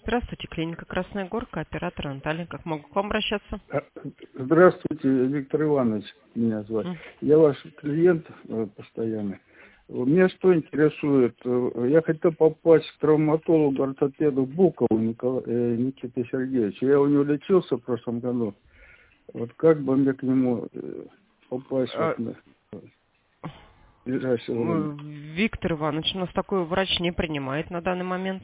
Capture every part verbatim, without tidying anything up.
Здравствуйте, клиника Красная Горка, оператор Наталья. Как могу к вам обращаться? Здравствуйте, Виктор Иванович, меня зовут. Mm. Я ваш клиент э, постоянный. Меня что интересует? э, Я хотел попасть к травматологу-ортопеду Букову Никола... э, Никите Сергеевичу. Я у него лечился в прошлом году. Вот как бы мне к нему э, попасть А, вот, на ближайшее время? Виктор Иванович, у нас такой врач не принимает на данный момент.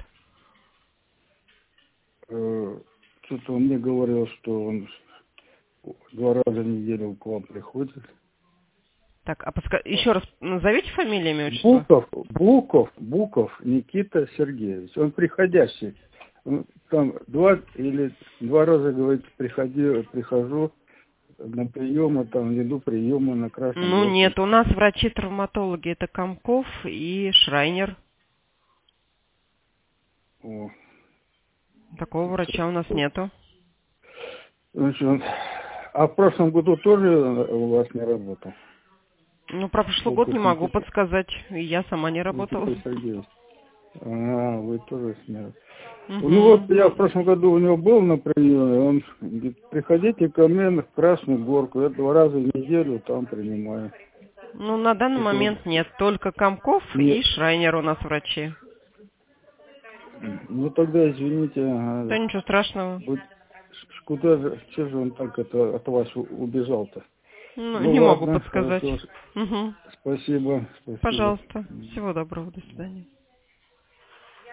Э, Что-то он мне говорил, что он два раза в неделю к вам приходит. Так, а подска... еще раз назовите фамилию, имя, отчество? Буков, Буков, Буков Никита Сергеевич. Он приходящий. Он там два или два раза, говорит, приходи, прихожу на приемы, там веду приемы на Красном Ну Горке. нет, у нас врачи-травматологи это Комков и Шрайнер. О, Такого врача у нас нету. значит, а в прошлом году тоже у вас не работал? Ну, про прошлый год не Буков могу Никита, подсказать. И я сама не работала. Никита Сергеевич. А, вы тоже с ним. Угу. Ну вот я в прошлом году у него был на приеме, он говорит, приходите ко мне на Красную Горку, я два раза в неделю там принимаю. Ну, на данный Это вот момент нет. Только Комков и нет. Шрайнер у нас врачи. Ну тогда извините, Да ага, ничего страшного. вот ш- куда же, что же он так это от вас у- убежал-то? Ну, Ну не могу ладно, подсказать. хорошо, Угу. спасибо, спасибо. Пожалуйста. Всего доброго. До свидания.